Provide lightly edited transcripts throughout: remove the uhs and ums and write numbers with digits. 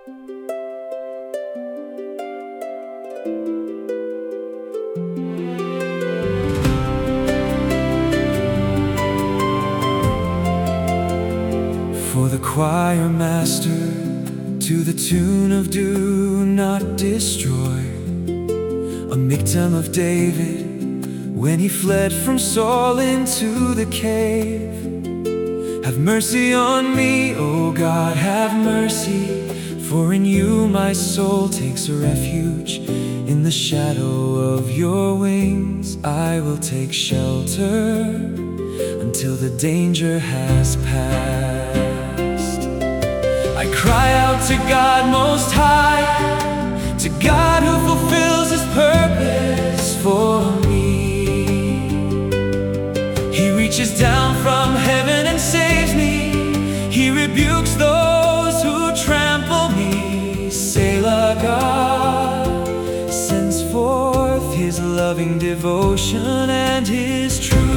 For the choir master, to the tune of "Do Not Destroy," a Michtam of David, when he fled from Saul into the cave. Have mercy on me, O God, have mercy, for in you my soul takes a refuge. In the shadow of your wings I will take shelter until the danger has passed. I cry out to God Most High, to God who fulfills His purpose for me. He reaches down from heaven and saves me. He rebukes those who trample me. Selah. God sends forth His loving devotion and His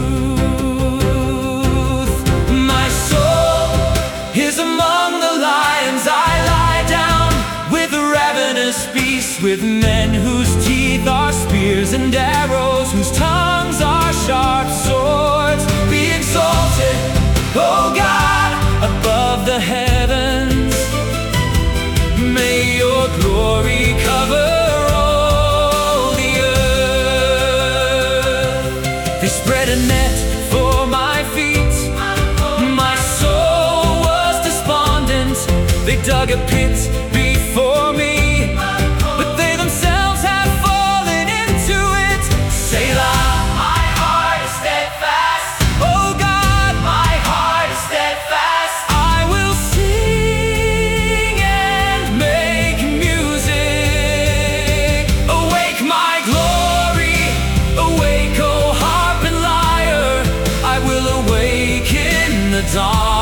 truth. My soul is among the lions. I lie down with ravenous beasts, with men whose teeth are spears and arrows, whose tongues are sharp swords. Be exalted, O God, above the heavens. May your glory cover all the earth. They spread a net for my feet. My soul was despondent. They dug a pit before me, but they themselves have fallen into it. Selah. My heart is steadfast. Oh God, my heart is steadfast. I will sing and make music. Awake, my glory. Awake, O harp and lyre. I will awake in the dawn.